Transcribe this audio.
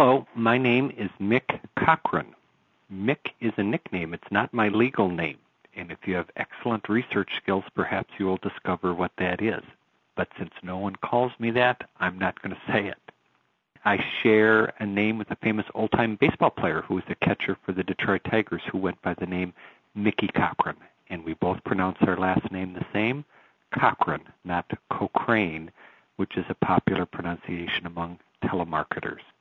Hello, my name is Mick Cochran. Mick is a nickname. It's not my legal name. And if you have excellent research skills, perhaps you will discover what that is. But since no one calls me that, I'm not going to say it. I share a name with a famous old-time baseball player who was the catcher for the Detroit Tigers who went by the name Mickey Cochran. And we both pronounce our last name the same, Cochran, not Cochrane, which is a popular pronunciation among telemarketers.